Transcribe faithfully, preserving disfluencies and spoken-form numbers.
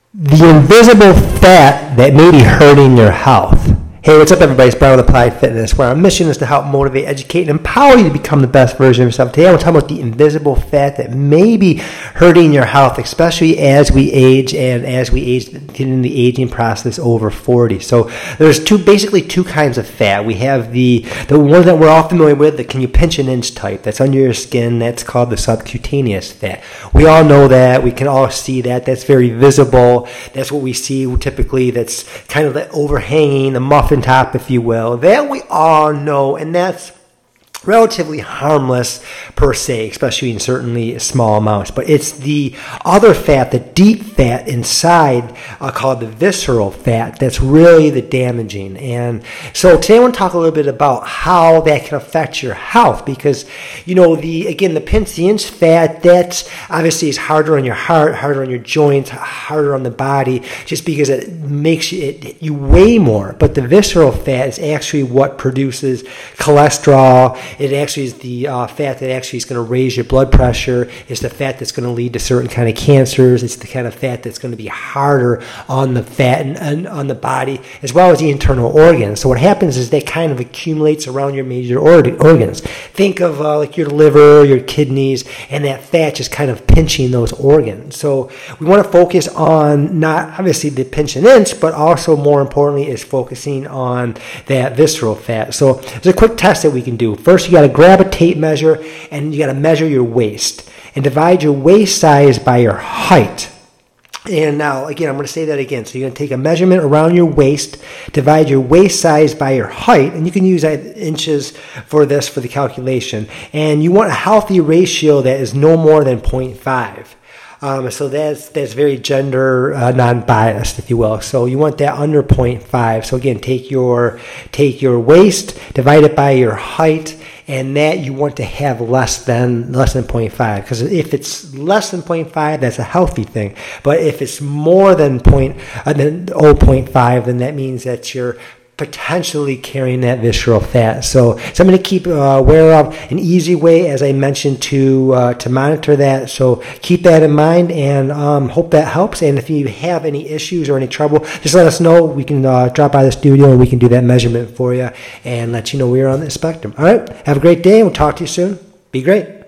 the invisible fat that may be hurting your health. Hey, what's up, everybody? It's Brian with Applied Fitness, where our mission is to help motivate, educate, and empower you to become the best version of yourself. Today, I want to talk about the invisible fat that may be hurting your health, especially as we age and as we age, get in the aging process over forty. So there's two, basically two kinds of fat. We have the, the one that we're all familiar with, the can you pinch an inch type. That's under your skin. That's called the subcutaneous fat. We all know that. We can all see that. That's very visible. That's what we see typically. That's kind of the overhanging, the muffin top, if you will, that we all know, and that's relatively harmless per se, especially in certainly small amounts. But it's the other fat, the deep fat inside, uh, called the visceral fat, that's really the damaging. And so today I want to talk a little bit about how that can affect your health, because, you know, the again, the pinch the inch fat, that obviously is harder on your heart, harder on your joints, harder on the body, just because it makes you, it, you weigh more. But the visceral fat is actually what produces cholesterol. It actually is the uh, fat that actually is going to raise your blood pressure. It's the fat that's going to lead to certain kind of cancers. It's the kind of fat that's going to be harder on the fat and, and on the body, as well as the internal organs. So what happens is that kind of accumulates around your major or- organs. Think of uh, like your liver, your kidneys, and that fat just kind of pinching those organs. So we want to focus on not obviously the pinch an inch, but also more importantly is focusing on that visceral fat. So there's a quick test that we can do. First, you got to grab a tape measure and you got to measure your waist and divide your waist size by your height. And now, again, I'm going to say that again. So you're going to take a measurement around your waist, divide your waist size by your height, and you can use inches for this for the calculation. And you want a healthy ratio that is no more than zero point five. Um, so that's that's very gender uh, non-biased, if you will. So you want that under zero point five. So again, take your take your waist, divide it by your height, and that you want to have less than less than zero point five. Because if it's less than zero point five, that's a healthy thing. But if it's more than point uh, than zero point five, then that means that you're potentially carrying that visceral fat. So something to keep uh, aware of. An easy way, as I mentioned, to uh, to monitor that. So keep that in mind, and um, hope that helps. And if you have any issues or any trouble, just let us know. We can uh, drop by the studio and we can do that measurement for you and let you know we're on the spectrum. All right. Have a great day. We'll talk to you soon. Be great.